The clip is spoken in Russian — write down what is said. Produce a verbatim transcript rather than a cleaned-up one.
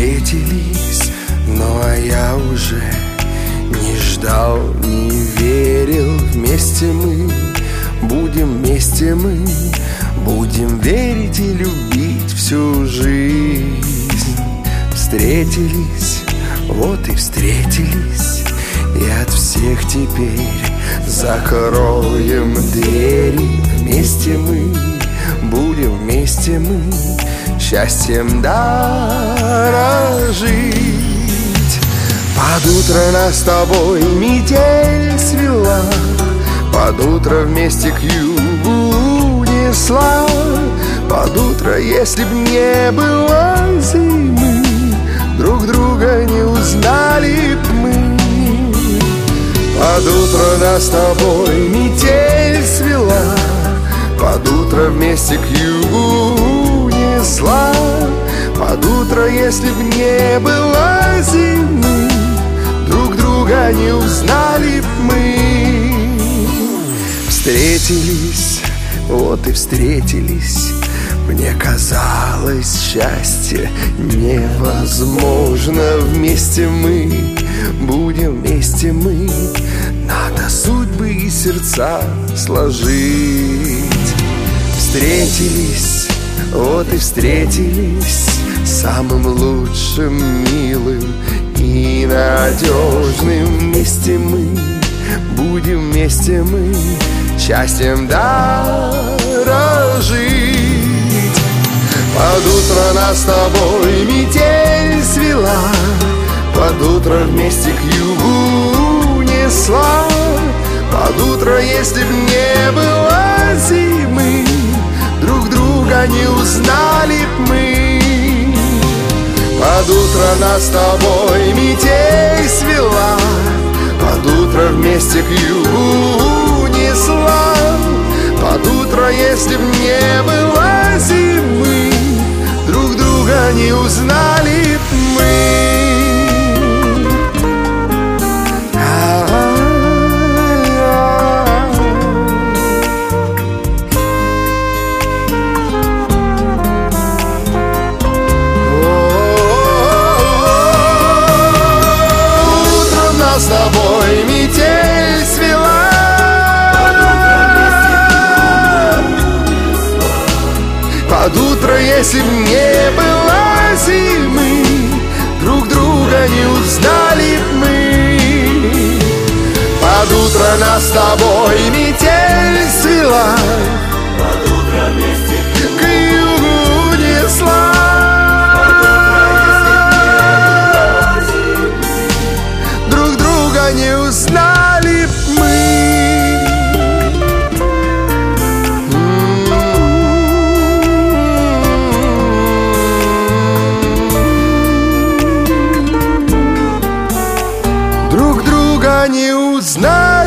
встретились, но а я уже не ждал, не верил. Вместе мы будем, вместе мы будем верить и любить всю жизнь. Встретились, вот и встретились, и от всех теперь закроем двери. Вместе мы будем, вместе мы счастьем дорожить. Под утро нас с тобой метель свела, под утро вместе к югу унесла. Под утро, если б не было зимы, друг друга не узнали б мы. Под утро нас с тобой метель свела, под утро вместе к югу унесла. Под утро, если б не было зимы, друг друга не узнали б мы. Встретились, вот и встретились. Мне казалось, счастье невозможно. Вместе мы будем, вместе мы надо судьбы и сердца сложить. Встретились, вот и встретились, самым лучшим, милым и надежным. Вместе мы будем, вместе мы счастьем дорожить. Под утро нас с тобой метель свела, под утро вместе к югу унесла. Под утро, если б не было зимы, друг друга не узнали б мы. Под утро нас с тобой метель свела, под утро вместе к югу унесла. Под утро, если б не было зимы, друг друга не узнали б мы. С тобой метель свела, под утро, если б не было зимы, друг друга не узнали б мы. Под утро нас с тобой метель свела, под утро вместе к югу унесла. Не узнали б мы. Друг друга не узнали.